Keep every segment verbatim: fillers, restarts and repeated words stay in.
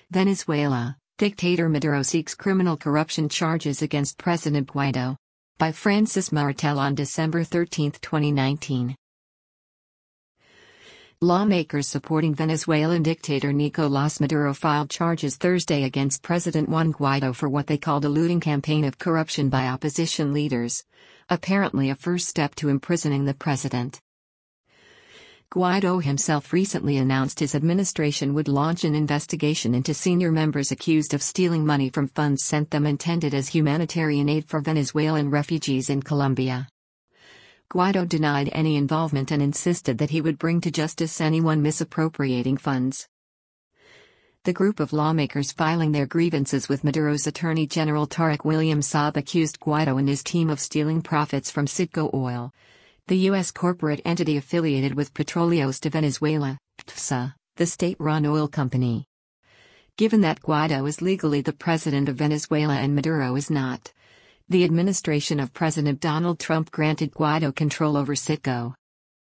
Venezuela, dictator Maduro seeks criminal corruption charges against President Guaido. By Francis Martel on December thirteenth, twenty nineteen. Lawmakers supporting Venezuelan dictator Nicolás Maduro filed charges Thursday against President Juan Guaido for what they called a looting campaign of corruption by opposition leaders, apparently a first step to imprisoning the president. Guaido himself recently announced his administration would launch an investigation into senior members accused of stealing money from funds sent them intended as humanitarian aid for Venezuelan refugees in Colombia. Guaido denied any involvement and insisted that he would bring to justice anyone misappropriating funds. The group of lawmakers filing their grievances with Maduro's Attorney General Tarek William Saab accused Guaido and his team of stealing profits from Citgo Oil, the U S corporate entity affiliated with Petróleos de Venezuela, P T V S A, the state-run oil company. Given that Guaido is legally the president of Venezuela and Maduro is not, the administration of President Donald Trump granted Guaido control over Citgo.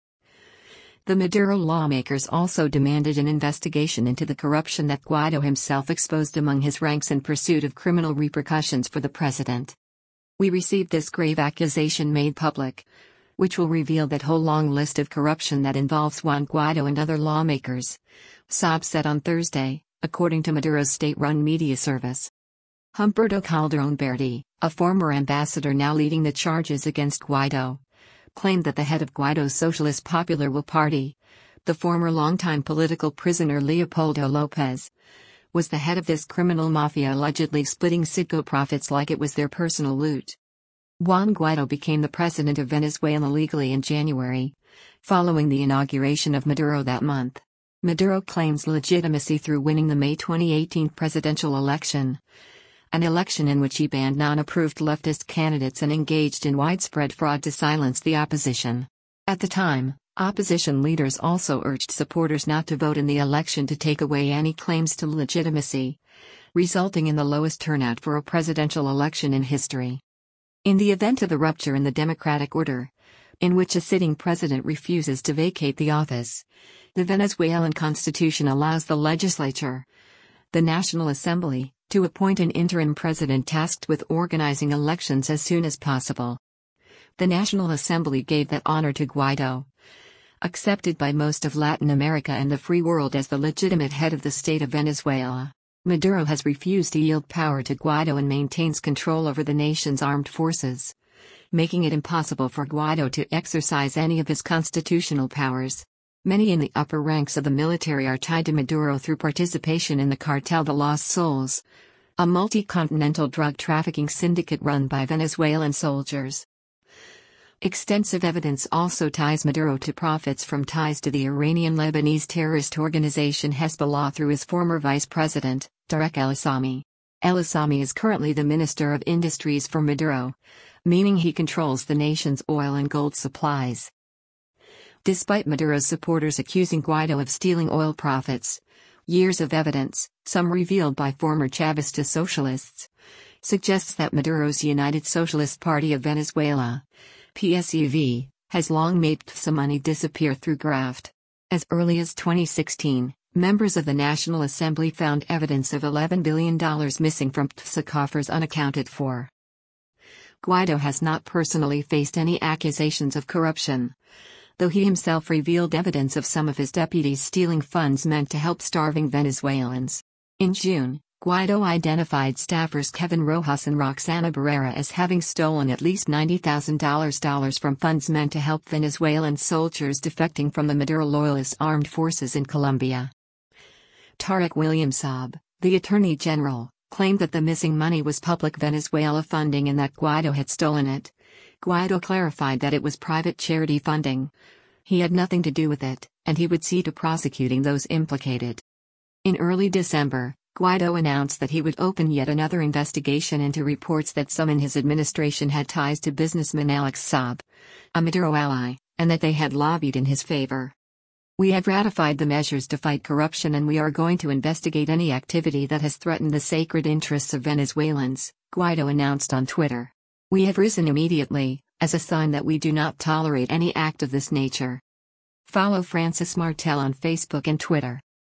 The Maduro lawmakers also demanded an investigation into the corruption that Guaido himself exposed among his ranks in pursuit of criminal repercussions for the president. We received this grave accusation made public, which will reveal that whole long list of corruption that involves Juan Guaido and other lawmakers, Saab said on Thursday, according to Maduro's state-run media service. Humberto Calderón Berti, a former ambassador now leading the charges against Guaido, claimed that the head of Guaido's Socialist Popular Will Party, the former longtime political prisoner Leopoldo López, was the head of this criminal mafia allegedly splitting Citgo profits like it was their personal loot. Juan Guaido became the president of Venezuela legally in January, following the inauguration of Maduro that month. Maduro claims legitimacy through winning the May twenty eighteen presidential election, an election in which he banned non-approved leftist candidates and engaged in widespread fraud to silence the opposition. At the time, opposition leaders also urged supporters not to vote in the election to take away any claims to legitimacy, resulting in the lowest turnout for a presidential election in history. In the event of a rupture in the democratic order, in which a sitting president refuses to vacate the office, the Venezuelan constitution allows the legislature, the National Assembly, to appoint an interim president tasked with organizing elections as soon as possible. The National Assembly gave that honor to Guaido, accepted by most of Latin America and the free world as the legitimate head of the state of Venezuela. Maduro has refused to yield power to Guaido and maintains control over the nation's armed forces, making it impossible for Guaido to exercise any of his constitutional powers. Many in the upper ranks of the military are tied to Maduro through participation in the Cartel de los Soles, a multi-continental drug trafficking syndicate run by Venezuelan soldiers. Extensive evidence also ties Maduro to profits from ties to the Iranian-Lebanese terrorist organization Hezbollah through his former vice president, Tarek El-Assami. El-Assami is currently the Minister of Industries for Maduro, meaning he controls the nation's oil and gold supplies. Despite Maduro's supporters accusing Guaido of stealing oil profits, years of evidence, some revealed by former Chavista socialists, suggests that Maduro's United Socialist Party of Venezuela, P S U V, has long made P T V S A money disappear through graft. As early as twenty sixteen, members of the National Assembly found evidence of eleven billion dollars missing from P T V S A coffers unaccounted for. Guaido has not personally faced any accusations of corruption, though he himself revealed evidence of some of his deputies stealing funds meant to help starving Venezuelans. In June, Guaido identified staffers Kevin Rojas and Roxana Barrera as having stolen at least ninety thousand dollars from funds meant to help Venezuelan soldiers defecting from the Maduro loyalist armed forces in Colombia. Tarek William Saab, the Attorney General, claimed that the missing money was public Venezuela funding and that Guaido had stolen it. Guaido clarified that it was private charity funding. He had nothing to do with it, and he would see to prosecuting those implicated. In early December, Guaido announced that he would open yet another investigation into reports that some in his administration had ties to businessman Alex Saab, a Maduro ally, and that they had lobbied in his favor. We have ratified the measures to fight corruption and we are going to investigate any activity that has threatened the sacred interests of Venezuelans, Guaido announced on Twitter. We have risen immediately, as a sign that we do not tolerate any act of this nature. Follow Francis Martel on Facebook and Twitter.